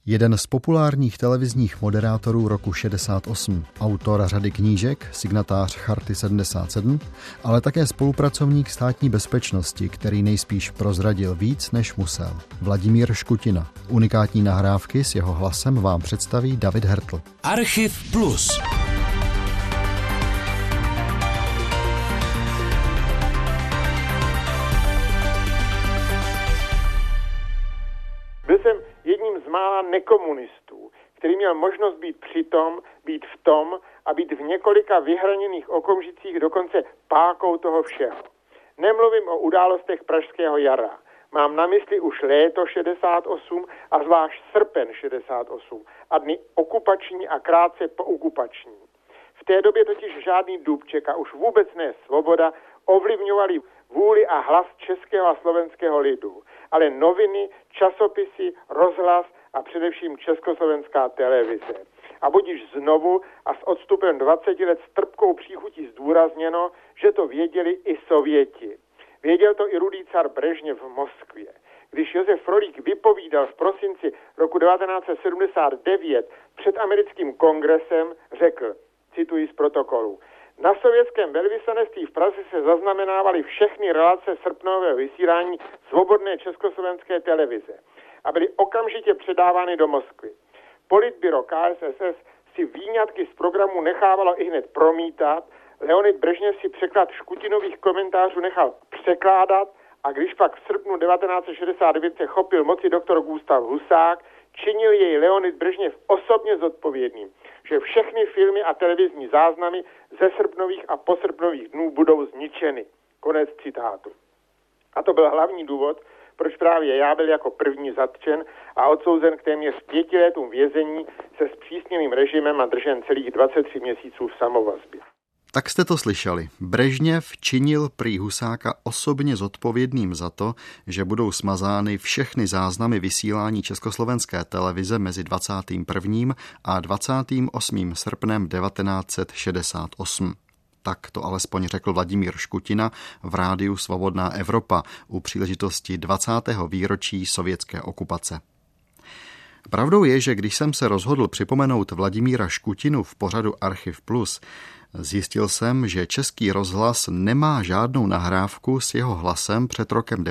Jeden z populárních televizních moderátorů roku 68, autor řady knížek, signatář Charty 77, ale také spolupracovník Státní bezpečnosti, který nejspíš prozradil víc, než musel. Vladimír Škutina. Unikátní nahrávky s jeho hlasem vám představí David Hertl. Archiv Plus. Byl jsem jedním z mála nekomunistů, který měl možnost být přitom, být v tom a být v několika vyhraněných okamžicích dokonce pákou toho všeho. Nemluvím o událostech Pražského jara. Mám na mysli už léto 68 a zvlášť srpen 68 a dny okupační a krátce poukupační. V té době totiž žádný Dubček a už vůbec ne Svoboda ovlivňovali vůli a hlas českého a slovenského lidu, ale noviny, časopisy, rozhlas a především československá televize. A budiž znovu a s odstupem 20 let s trpkou příchutí zdůrazněno, že to věděli i Sověti. Věděl to i rudý car Brežněv v Moskvě. Když Josef Frolík vypovídal v prosinci roku 1979 před americkým kongresem, řekl, cituji z protokolu, na sovětském velvyslanectví v Praze se zaznamenávaly všechny relace srpnového vysílání svobodné československé televize a byly okamžitě předávány do Moskvy. Politbyro KSSS si výňatky z programu nechávalo ihned promítat, Leonid Brežněv si překlad Škutinových komentářů nechal překládat a když pak v srpnu 1969 se chopil moci doktor Gustav Husák, činil jej Leonid Brežněv osobně zodpovědným, že všechny filmy a televizní záznamy ze srpnových a posrpnových dnů budou zničeny. Konec citátu. A to byl hlavní důvod, proč právě já byl jako první zatčen a odsouzen k téměř 5 letům vězení se zpřísněným režimem a držen celých 23 měsíců v samovazbě. Tak jste to slyšeli. Brežněv činil prý Husáka osobně zodpovědným za to, že budou smazány všechny záznamy vysílání československé televize mezi 21. a 28. srpnem 1968. Tak to alespoň řekl Vladimír Škutina v rádiu Svobodná Evropa u příležitosti 20. výročí sovětské okupace. Pravdou je, že když jsem se rozhodl připomenout Vladimíra Škutinu v pořadu Archiv Plus, zjistil jsem, že Český rozhlas nemá žádnou nahrávku s jeho hlasem před rokem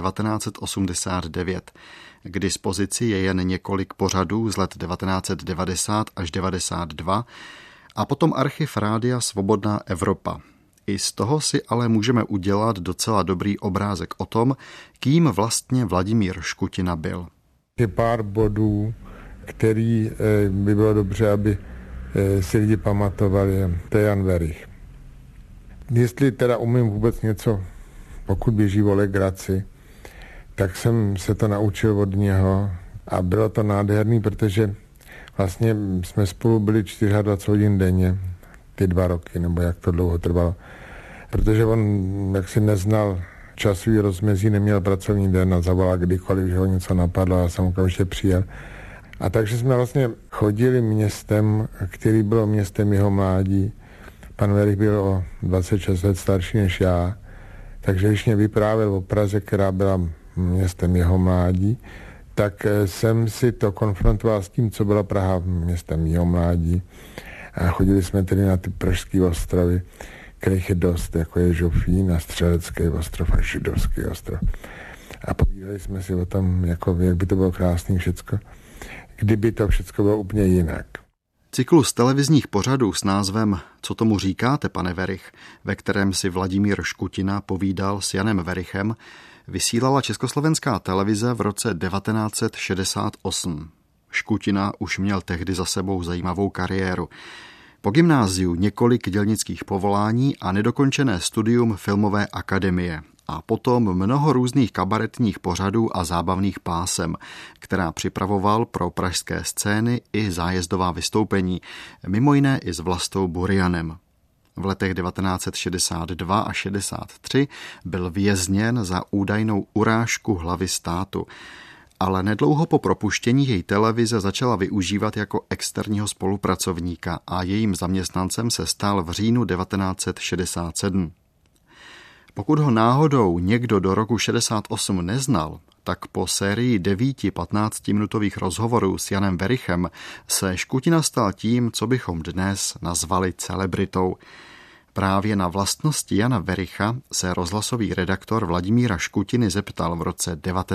1989. K dispozici je jen několik pořadů z let 1990 až 92 a potom archiv rádia Svobodná Evropa. I z toho si ale můžeme udělat docela dobrý obrázek o tom, kým vlastně Vladimír Škutina byl. Je pár bodů, který by bylo dobře, aby si lidi pamatovali, to je Jan Werich. Jestli teda umím vůbec něco, pokud běží o legraci, tak jsem se to naučil od něho a bylo to nádherný, protože vlastně jsme spolu byli 24 hodin denně, ty 2 roky, nebo jak to dlouho trvalo. Protože on jaksi neznal časový rozmezí, neměl pracovní den a zavolal kdykoliv, že ho něco napadlo a jsem okamžitě přijel. A takže jsme vlastně chodili městem, který bylo městem jeho mládí. Pan Werich byl o 26 let starší než já, takže když mě vyprávěl o Praze, která byla městem jeho mládí, tak jsem si to konfrontoval s tím, co byla Praha městem jeho mládí. A chodili jsme tedy na ty pražské ostrovy, kterých je dost, jako je Žofín a Střelecký ostrov a Židovský ostrov. A povídali jsme si o tom, jako, jak by to bylo krásný všecko, kdyby to všecko bylo úplně jinak. Cyklus televizních pořadů s názvem Co tomu říkáte, pane Werich, ve kterém si Vladimír Škutina povídal s Janem Werichem, vysílala Československá televize v roce 1968. Škutina už měl tehdy za sebou zajímavou kariéru. Po gymnáziu několik dělnických povolání a nedokončené studium filmové akademie a potom mnoho různých kabaretních pořadů a zábavných pásem, která připravoval pro pražské scény i zájezdová vystoupení, mimo jiné i s Vlastou Burianem. V letech 1962 a 63 byl vězněn za údajnou urážku hlavy státu, ale nedlouho po propuštění jej televize začala využívat jako externího spolupracovníka a jejím zaměstnancem se stal v říjnu 1967. Pokud ho náhodou někdo do roku 68 neznal, tak po sérii 9 15-minutových rozhovorů s Janem Werichem se Škutina stal tím, co bychom dnes nazvali celebritou. Právě na vlastnosti Jana Wericha se rozhlasový redaktor Vladimíra Škutiny zeptal v roce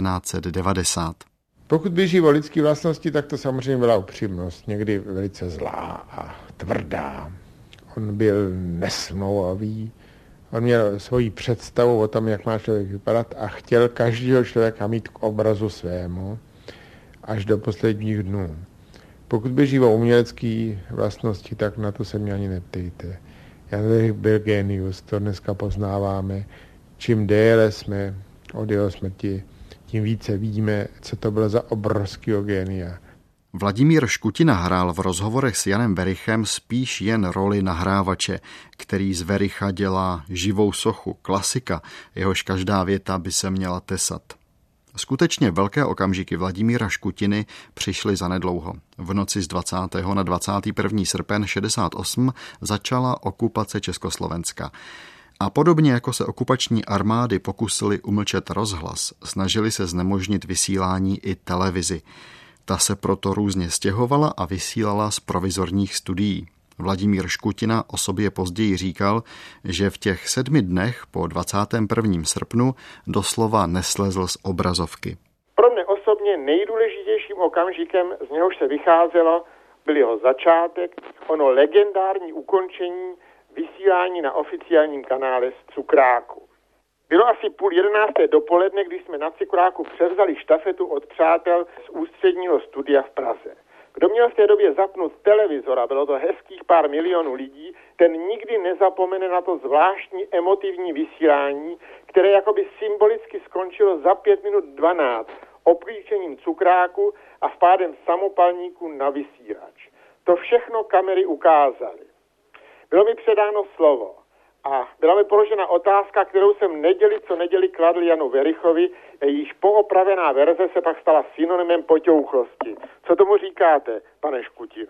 1990. Pokud běží o lidské vlastnosti, tak to samozřejmě byla upřímnost, někdy velice zlá a tvrdá. On byl nesmlouvavý, on měl svoji představu o tom, jak má člověk vypadat a chtěl každého člověka mít k obrazu svému až do posledních dnů. Pokud běží o umělecké vlastnosti, tak na to se mě ani neptejte. Jan Werich byl génius, to dneska poznáváme. Čím déle jsme od jeho smrti, tím více víme, co to bylo za obrovského génia. Vladimír Škutina hrál v rozhovorech s Janem Werichem spíš jen roli nahrávače, který z Wericha dělá živou sochu, klasika, jehož každá věta by se měla tesat. Skutečně velké okamžiky Vladimíra Škutiny přišly zanedlouho. V noci z 20. na 21. srpen 68 začala okupace Československa. A podobně jako se okupační armády pokusily umlčet rozhlas, snažili se znemožnit vysílání i televizi. Ta se proto různě stěhovala a vysílala z provizorních studií. Vladimír Škutina o sobě později říkal, že v těch 7 dnech po 21. srpnu doslova neslezl z obrazovky. Pro mě osobně nejdůležitějším okamžikem, z něhož se vycházelo, byl jeho začátek, ono legendární ukončení vysílání na oficiálním kanále z Cukráku. Bylo asi 10:30 dopoledne, když jsme na Cukráku převzali štafetu od přátel z ústředního studia v Praze. Kdo měl v té době zapnout televizor, a bylo to hezkých pár milionů lidí, ten nikdy nezapomene na to zvláštní emotivní vysílání, které jakoby symbolicky skončilo za 5:12 obklíčením Cukráku a vpádem samopalníku na vysílač. To všechno kamery ukázaly. Bylo mi předáno slovo a byla mi položena otázka, kterou jsem neděli kladl Janu Werichovi, jejíž poopravená verze se pak stala synonymem poťouchlosti. Co tomu říkáte, pane Škutino?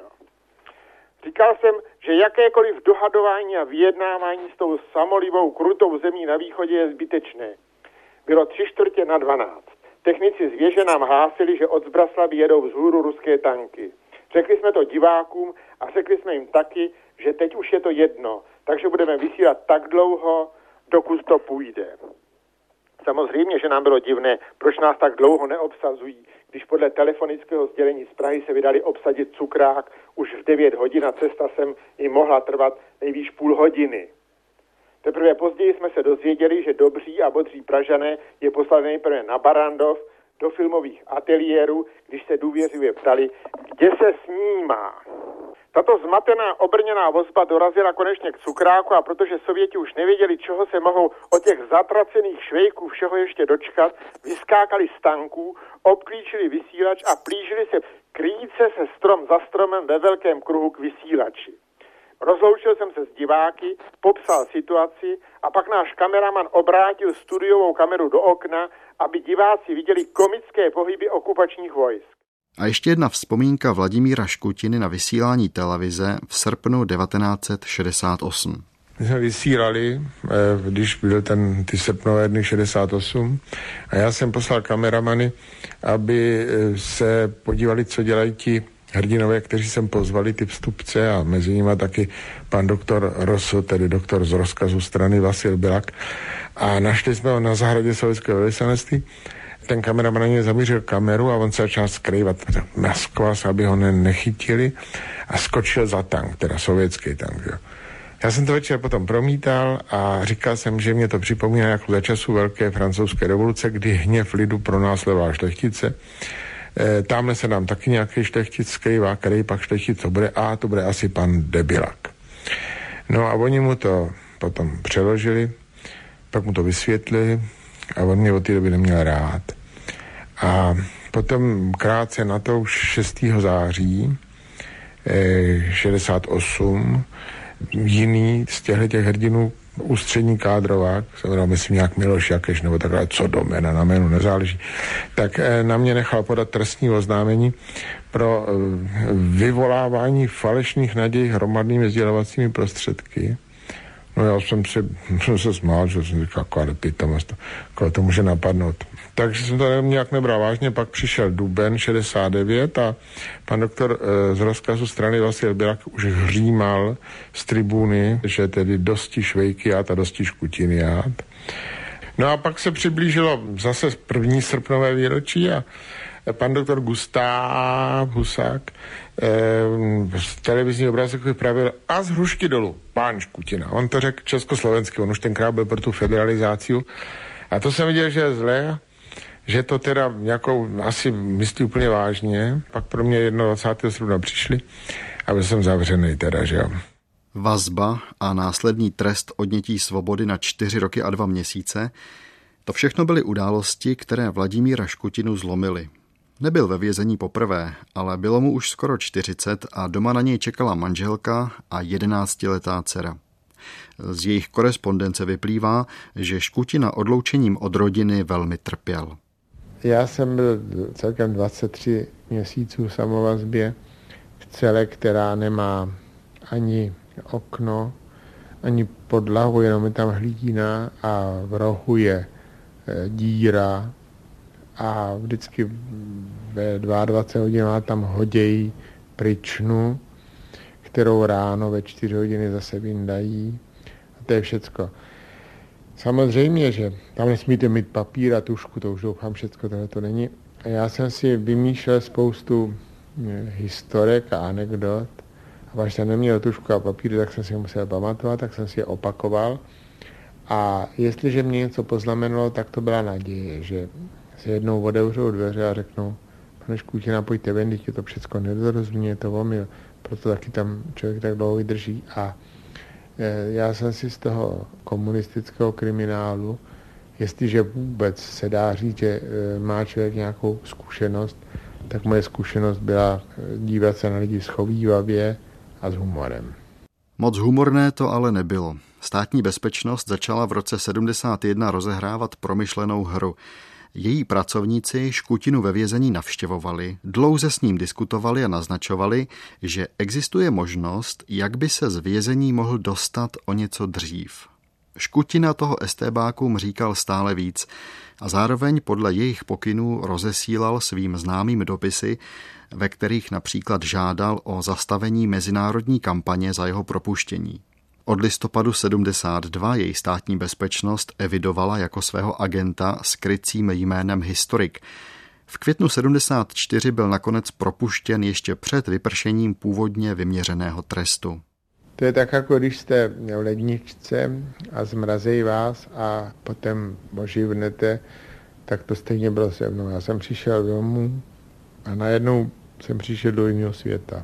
Říkal jsem, že jakékoliv dohadování a vyjednávání s tou samolivou, krutou zemí na východě je zbytečné. Bylo 11:45. Technici z věže nám hlásili, že od Zbraslaví jedou vzhůru ruské tanky. Řekli jsme to divákům a řekli jsme jim taky, že teď už je to jedno, takže budeme vysílat tak dlouho, dokud to půjde. Samozřejmě, že nám bylo divné, proč nás tak dlouho neobsazují, když podle telefonického sdělení z Prahy se vydali obsadit Cukrák už v 9 hodin a cesta sem jim mohla trvat nejvýš půl hodiny. Teprve později jsme se dozvěděli, že dobří a bodří Pražané je poslali nejprve na Barrandov do filmových ateliérů, když se důvěřivě ptali, kde se snímá. Tato zmatená obrněná vozba dorazila konečně k Cukráku a protože Sověti už nevěděli, čeho se mohou od těch zatracených švejků všeho ještě dočkat, vyskákali z tanků, obklíčili vysílač a plížili se krýce se strom za stromem ve velkém kruhu k vysílači. Rozloučil jsem se s diváky, popsal situaci a pak náš kameraman obrátil studiovou kameru do okna, aby diváci viděli komické pohyby okupačních vojsk. A ještě jedna vzpomínka Vladimíra Škutiny na vysílání televize v srpnu 1968. My jsme vysílali, když byl ty srpnové dny 68 a já jsem poslal kameramany, aby se podívali, co dělají ti hrdinové, kteří jsem pozvali, ty vstupce a mezi nimi taky pan doktor Rosso, tedy doktor z rozkazu strany Vasil Bilak. A našli jsme ho na zahradě sovětského velvyslanectví. Ten kameraman na něj zamířil kameru a on se začal skrývat na skvas, aby ho nechytili a skočil za tank, teda sovětský tank. Jo. Já jsem to večer potom promítal a říkal jsem, že mě to připomíná jako za času velké francouzské revoluce, kdy hněv lidu pronásledoval šlechtice. Tamhle se nám taky nějaký šlechtic skrývá, který pak šlechtic to bude, a to bude asi pan Debilak. No a oni mu to potom přeložili, pak mu to vysvětlili a on mě od té doby neměl rád. A potom krátce na to, už 6. září 68, jiný z těch hrdinů, ústřední kádrovák, se jmenoval, myslím, nějak Miloš Jakeš, nebo takhle, co do jména, na jménu nezáleží, tak na mě nechal podat trestní oznámení pro vyvolávání falešných nadějí hromadnými sdělovacími prostředky No já jsem se smál, že jsem říkal, jaká nepitomost, koho to může napadnout. Takže jsem to nějak nebral vážně, pak přišel duben 69 a pan doktor z rozkazu strany Vasil Bělak už hřímal z tribuny, že tedy dosti švejkiát a dosti škutiniát. No a pak se přiblížilo zase 1. srpnové výročí a pan doktor Gustav Husák z televizní obrazek vypravil a z hrušky dolů, pán Škutina. On to řekl československy, on už tenkrát byl pro tu federalizáciu. A to jsem viděl, že je zlé, že to teda nějakou asi myslí úplně vážně. Pak pro mě 21. srpna přišli a byl jsem zavřený teda, že jo. Vazba a následný trest odnětí svobody na 4 roky a 2 měsíce, to všechno byly události, které Vladimíra Škutinu zlomily. Nebyl ve vězení poprvé, ale bylo mu už skoro 40 a doma na něj čekala manželka a 11letá dcera. Z jejich korespondence vyplývá, že Škutina odloučením od rodiny velmi trpěl. Já jsem byl celkem 23 měsíců v samovazbě v cele, která nemá ani okno, ani podlahu, jenom je tam hlína a v rohu je díra a vždycky ve 22 hodinách tam hodějí pryčnu, kterou ráno ve 4 hodiny zase vyndají. A to je všecko. Samozřejmě, že tam nesmíte mít papír a tušku, to už doufám všecko, tohle to není. A já jsem si vymýšlel spoustu historek a anekdot. A až jsem neměl tušku a papír, tak jsem si je musel pamatovat, tak jsem si je opakoval. A jestliže mě něco poznamenalo, tak to byla naděje, že se jednou otevřou dveře a řeknou, pane Škutina, pojďte ven, je to všecko nedorozumění, je to omyl, proto taky tam člověk tak dlouho vydrží. A já jsem si z toho komunistického kriminálu, jestliže vůbec se dá říct, že má člověk nějakou zkušenost, tak moje zkušenost byla dívat se na lidi schovívavě a s humorem. Moc humorné to ale nebylo. Státní bezpečnost začala v roce 71 rozehrávat promyšlenou hru. Její pracovníci Škutinu ve vězení navštěvovali, dlouze s ním diskutovali a naznačovali, že existuje možnost, jak by se z vězení mohl dostat o něco dřív. Škutina toho estébákům říkal stále víc a zároveň podle jejich pokynů rozesílal svým známým dopisy, ve kterých například žádal o zastavení mezinárodní kampaně za jeho propuštění. Od listopadu 72 její státní bezpečnost evidovala jako svého agenta s krycím jménem Historik. V květnu 74 byl nakonec propuštěn ještě před vypršením původně vyměřeného trestu. To je tak, jako když jste v ledničce a zmrazí vás a potom oživnete, tak to stejně bylo se mnou. Já jsem přišel domů a najednou jsem přišel do jiného světa.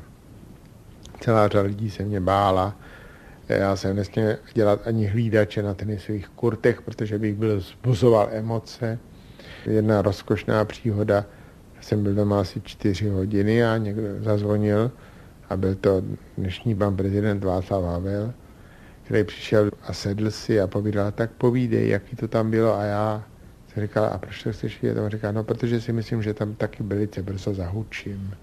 Celá řada lidí se mě bála. Já jsem nesměl dělat ani hlídače na tenisových kurtech, protože bych byl vzbuzoval emoce. Jedna rozkošná příhoda, jsem byl doma asi 4 hodiny a někdo zazvonil a byl to dnešní pan prezident Václav Havel, který přišel a sedl si a povídal, tak povídej, jaký to tam bylo. A já jsem říkal, a proč to chceš vidět? A on říkal, no protože si myslím, že tam taky velice brzo zahučím.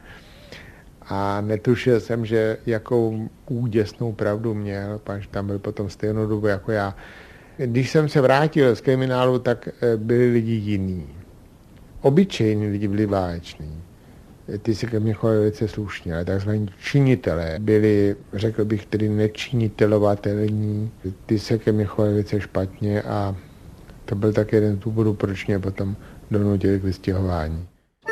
A netušil jsem, že jakou úděsnou pravdu měl, protože tam byl potom stejnou dobu jako já. Když jsem se vrátil z kriminálu, tak byli lidi jiní. Obyčejní lidi byli báječní. Ty se ke mně chovali velice slušně, ale takzvaní činitelé byli, řekl bych, tedy nečinitelovatelní. Ty se ke mně chovali velice špatně a to byl tak jeden z důvodů, proč mě potom donutili k vystěhování.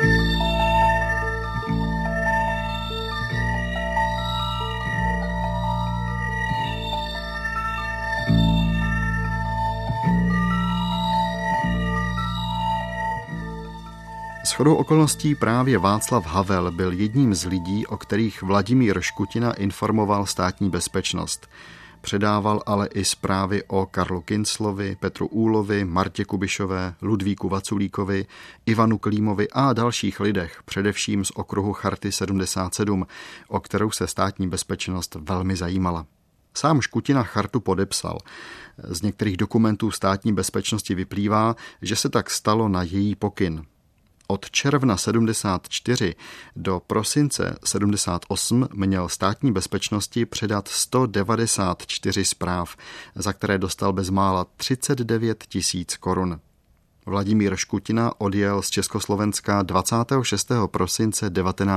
Shodou okolností právě Václav Havel byl jedním z lidí, o kterých Vladimír Škutina informoval státní bezpečnost. Předával ale i zprávy o Karlu Kinclovi, Petru Úlovi, Martě Kubišové, Ludvíku Vaculíkovi, Ivanu Klímovi a dalších lidech, především z okruhu Charty 77, o kterou se státní bezpečnost velmi zajímala. Sám Škutina chartu podepsal. Z některých dokumentů státní bezpečnosti vyplývá, že se tak stalo na její pokyn. Od června 74 do prosince 78 měl Státní bezpečnosti předat 194 zpráv, za které dostal bezmála 39 000 korun. Vladimír Škutina odjel z Československa 26. prosince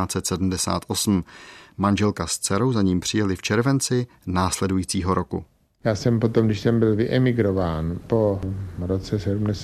1978. Manželka s dcerou za ním přijeli v červenci následujícího roku. Já jsem potom, když jsem byl vyemigrován po roce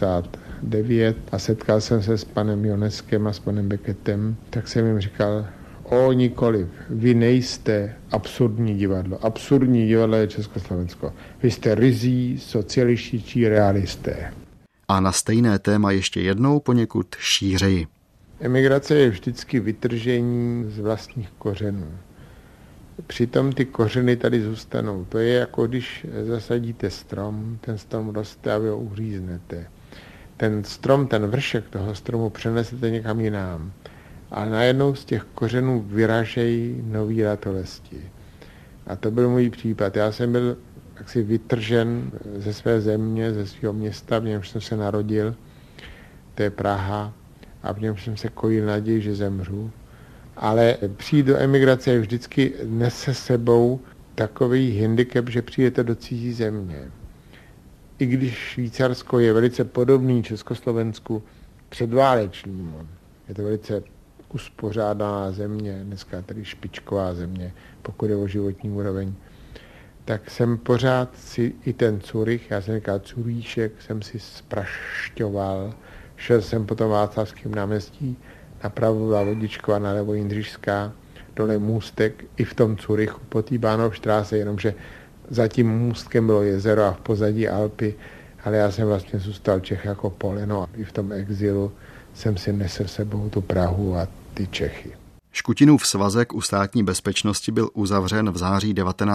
79 a setkal jsem se s panem Joneskem a s panem Beckettem, tak jsem jim říkal, nikoliv, vy nejste absurdní divadlo. Absurdní divadlo je Československo. Vy jste ryzí, socialističtí realisté. A na stejné téma ještě jednou poněkud šířeji. Emigrace je vždycky vytržení z vlastních kořenů. Přitom ty kořeny tady zůstanou. To je jako když zasadíte strom, ten strom roste a vy ho uříznete. Ten strom, ten vršek toho stromu přenesete někam jinam. A najednou z těch kořenů vyražejí nový ratolesti. A to byl můj případ. Já jsem byl jaksi vytržen ze své země, ze svého města, v němž jsem se narodil, to je Praha, a v němž jsem se kojil naději, že zemřu. Ale přijít do emigrace vždycky nese sebou takový handicap, že přijdete do cizí země. I když Švýcarsko je velice podobný Československu předválečnímu, je to velice uspořádaná země, dneska tedy špičková země, pokud je o životní úroveň, tak jsem pořád si i ten Curych, já jsem říkal Curíšek, jsem si sprašťoval. Šel jsem po tom Václavském náměstí, napravo byla Vodičková, nalevo Jindřišská, dole můstek i v tom Curychu po té Bahnhofstraße, jenomže za tím můstkem bylo jezero a v pozadí Alpy, ale já jsem vlastně zůstal Čech jako poleno a i v tom exilu jsem si nesl sebou tu Prahu a ty Čechy. Škutinův svazek u Státní bezpečnosti byl uzavřen v září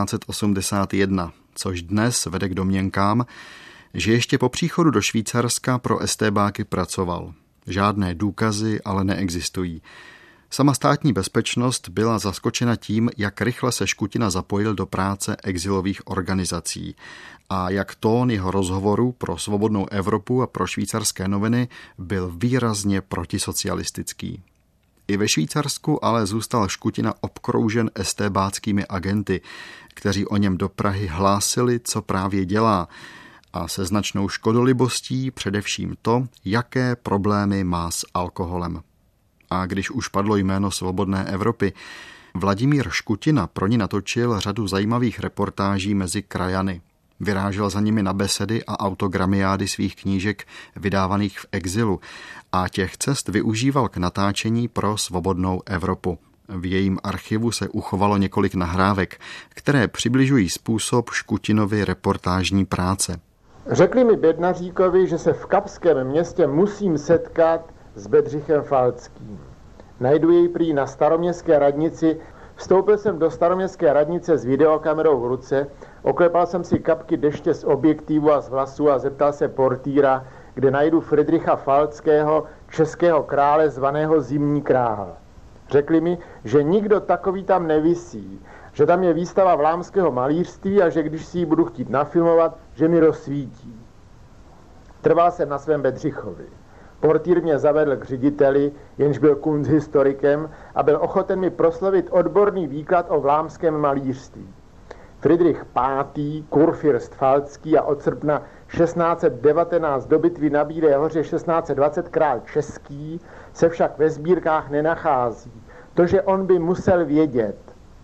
1981, což dnes vede k domněnkám, že ještě po příchodu do Švýcarska pro estébáky pracoval. Žádné důkazy ale neexistují. Sama Státní bezpečnost byla zaskočena tím, jak rychle se Škutina zapojil do práce exilových organizací a jak tón jeho rozhovoru pro Svobodnou Evropu a pro švýcarské noviny byl výrazně protisocialistický. I ve Švýcarsku ale zůstal Škutina obkroužen estébáckými agenty, kteří o něm do Prahy hlásili, co právě dělá, a se značnou škodolibostí především to, jaké problémy má s alkoholem. A když už padlo jméno Svobodné Evropy, Vladimír Škutina pro ní natočil řadu zajímavých reportáží mezi krajany. Vyrážel za nimi na besedy a autogramiády svých knížek vydávaných v exilu a těch cest využíval k natáčení pro Svobodnou Evropu. V jejím archivu se uchovalo několik nahrávek, které přibližují způsob Škutinovy reportážní práce. Řekli mi Bednaříkovi, že se v Kapském městě musím setkat s Bedřichem Falckým. Najdu jej prý na staroměstské radnici. Vstoupil jsem do staroměstské radnice s videokamerou v ruce, oklepal jsem si kapky deště z objektivu a z vlasů a zeptal se portýra, kde najdu Fridricha Falckého, českého krále zvaného Zimní král. Řekli mi, že nikdo takový tam nevisí, že tam je výstava vlámského malířství a že když si ji budu chtít nafilmovat, že mi rozsvítí. Trval jsem na svém Bedřichovi. Portýr mě zavedl k řediteli, jenž byl kunsthistorikem a byl ochoten mi proslovit odborný výklad o vlámském malířství. Fridrich V., kurfürst Falcký a od srpna 1619 do bitvy na Bílé hoře 1620 král český se však ve sbírkách nenachází. To, že on by musel vědět.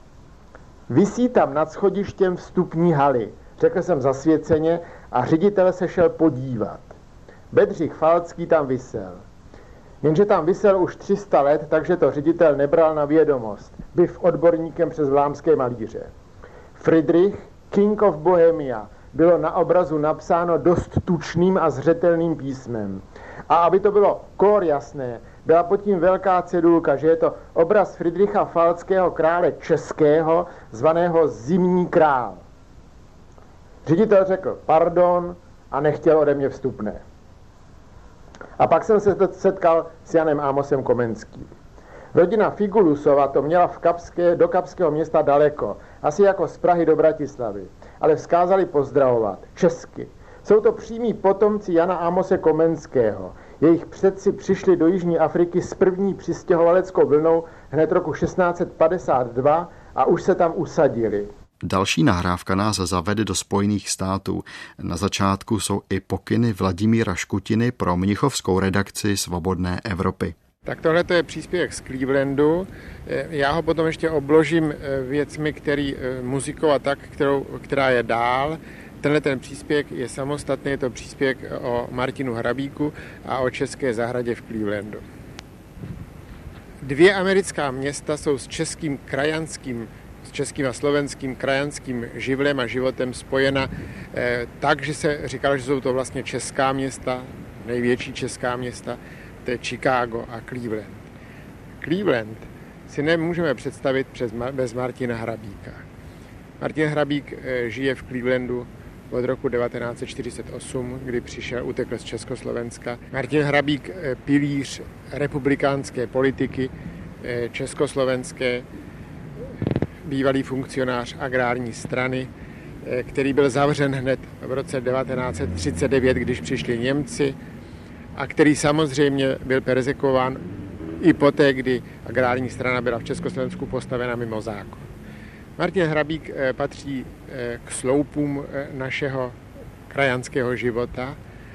Visí tam nad schodištěm vstupní haly, řekl jsem zasvěceně a ředitel se šel podívat. Bedřich Falcký tam visel. Jenže tam visel už 300 let, takže to ředitel nebral na vědomost. Byv odborníkem přes vlámské malíře. Friedrich, King of Bohemia, bylo na obrazu napsáno dost tučným a zřetelným písmem. A aby to bylo kór jasné, byla pod tím velká cedulka, že je to obraz Fridricha Falckého, krále českého, zvaného Zimní král. Ředitel řekl pardon a nechtěl ode mě vstupné. A pak jsem se setkal s Janem Amosem Komenským. Rodina Figulusova to měla do Kapského města daleko, asi jako z Prahy do Bratislavy, ale vzkázali pozdravovat, česky. Jsou to přímí potomci Jana Amose Komenského. Jejich předci přišli do Jižní Afriky s první přistěhovaleckou vlnou hned roku 1652 a už se tam usadili. Další nahrávka nás zavede do Spojených států. Na začátku jsou i pokyny Vladimíra Škutiny pro mnichovskou redakci Svobodné Evropy. Tak tohle je příspěvek z Clevelandu. Já ho potom ještě obložím věcmi, muzikou a tak, která je dál. Tenhle ten příspěvek je samostatný, je to příspěvek o Martinu Hrabíku a o České zahradě v Clevelandu. 2 americká města jsou s českým a slovenským krajanským živlem a životem spojena tak, že se říkalo, že jsou to vlastně česká města, největší česká města, to je Chicago a Cleveland. Cleveland si nemůžeme představit bez Martina Hrabíka. Martin Hrabík žije v Clevelandu od roku 1948, kdy utekl z Československa. Martin Hrabík, pilíř republikánské politiky československé, bývalý funkcionář agrární strany, který byl zavřen hned v roce 1939, když přišli Němci, a který samozřejmě byl perzekuován i poté, kdy agrární strana byla v Československu postavena mimo zákon. Martin Hrabík patří k sloupům našeho krajanského života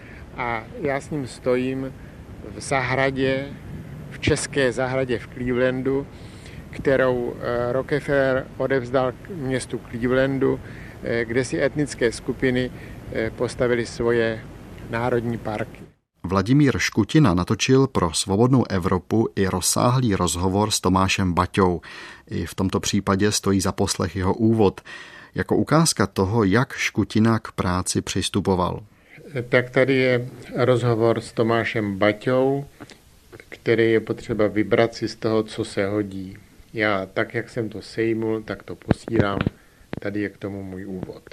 a já s ním stojím v zahradě, v české zahradě v Clevelandu, kterou Rockefeller odevzdal k městu Clevelandu, kde si etnické skupiny postavili svoje národní parky. Vladimír Škutina natočil pro Svobodnou Evropu i rozsáhlý rozhovor s Tomášem Baťou. I v tomto případě stojí za poslech jeho úvod, jako ukázka toho, jak Škutina k práci přistupoval. Tak tady je rozhovor s Tomášem Baťou, který je potřeba vybrat si z toho, co se hodí. Já tak, jak jsem to sejmul, tak to posílám. Tady je k tomu můj úvod.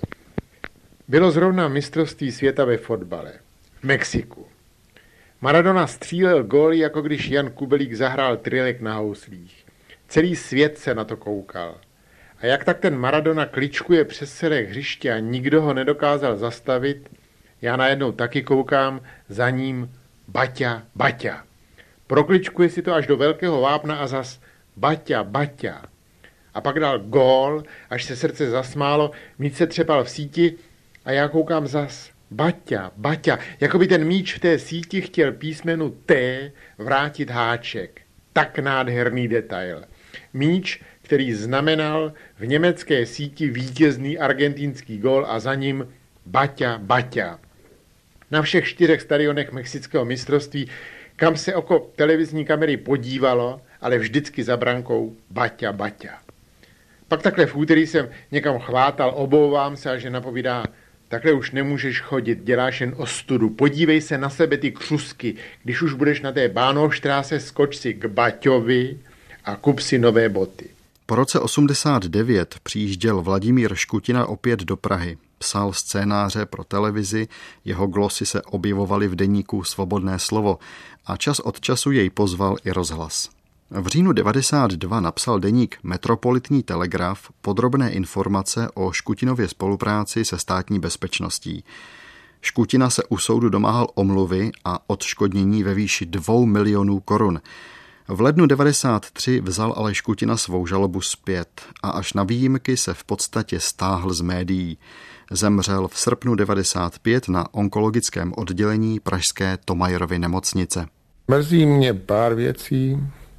Bylo zrovna mistrovství světa ve fotbale v Mexiku. Maradona střílel góly, jako když Jan Kubelík zahrál trilek na houslích. Celý svět se na to koukal. A jak tak ten Maradona kličkuje přes celé hřiště a nikdo ho nedokázal zastavit, já najednou taky koukám, za ním Baťa, Baťa. Prokličkuje si to až do velkého vápna a zas Baťa, Baťa. A pak dal gól, až se srdce zasmálo, míč se třepal v síti a já koukám zas Baťa, Baťa. Jako by ten míč v té síti chtěl písmenu T vrátit háček. Tak nádherný detail. Míč, který znamenal v německé síti vítězný argentinský gól a za ním Baťa, Baťa. Na všech 4 stadionech mexického mistrovství, kam se oko televizní kamery podívalo, ale vždycky za brankou Baťa, Baťa. Pak takhle v úterý jsem někam chvátal, obouvám se a žena povídá: takhle už nemůžeš chodit, děláš jen ostudu. Podívej se na sebe ty křusky. Když už budeš na té Bahnhofstraße, skoč si k Baťovi a kup si nové boty. Po roce 89 přijížděl Vladimír Škutina opět do Prahy. Psal scénáře pro televizi, jeho glosy se objevovaly v deníku Svobodné slovo a čas od času jej pozval i rozhlas. V říjnu 92 napsal deník Metropolitní telegraf podrobné informace o Škutinově spolupráci se státní bezpečností. Škutina se u soudu domáhal omluvy a odškodnění ve výši 2 milionů korun. V lednu 93 vzal ale Škutina svou žalobu zpět a až na výjimky se v podstatě stáhl z médií. Zemřel v srpnu 95 na onkologickém oddělení pražské Thomayerovy nemocnice. Mrzí mě pár věcí,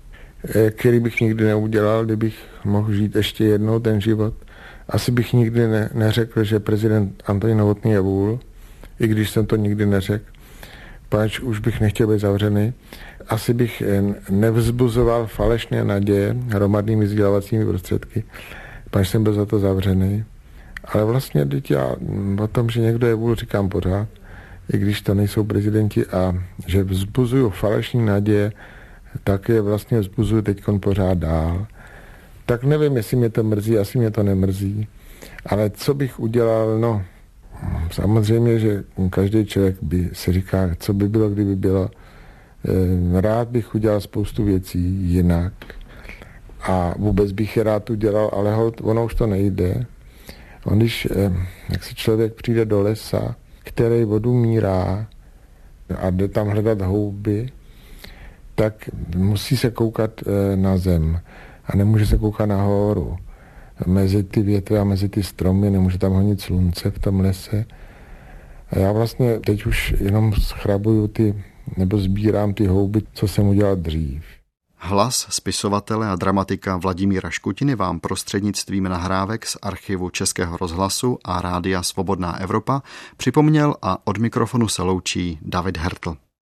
který bych nikdy neudělal, kdybych mohl žít ještě jednou ten život. Asi bych nikdy neřekl, že prezident Antonín Novotný je vůl, i když jsem to nikdy neřekl, pač už bych nechtěl být zavřený. Asi bych nevzbuzoval falešné naděje hromadnými sdělovacími prostředky, pač jsem byl za to zavřený. Ale vlastně teď já o tom, že někdo je vůl, říkám pořád, i když to nejsou prezidenti, a že vzbuzuju falešné naděje, tak je vlastně vzbuzuju teďkon pořád dál. Tak nevím, jestli mě to mrzí, asi mě to nemrzí. Ale co bych udělal, no, samozřejmě, že každý člověk by si říká, co by bylo, kdyby bylo. Rád bych udělal spoustu věcí jinak a vůbec bych je rád udělal, ale ono už to nejde. Když jak si člověk přijde do lesa, který vodu mírá, a jde tam hledat houby, tak musí se koukat na zem a nemůže se koukat nahoru. Mezi ty větve a mezi ty stromy, nemůže tam honit slunce v tom lese. A já vlastně teď už jenom schrabuju nebo sbírám ty houby, co jsem udělal dřív. Hlas spisovatele a dramatika Vladimíra Škutiny vám prostřednictvím nahrávek z archivu Českého rozhlasu a Rádia Svobodná Evropa připomněl a od mikrofonu se loučí David Hertl.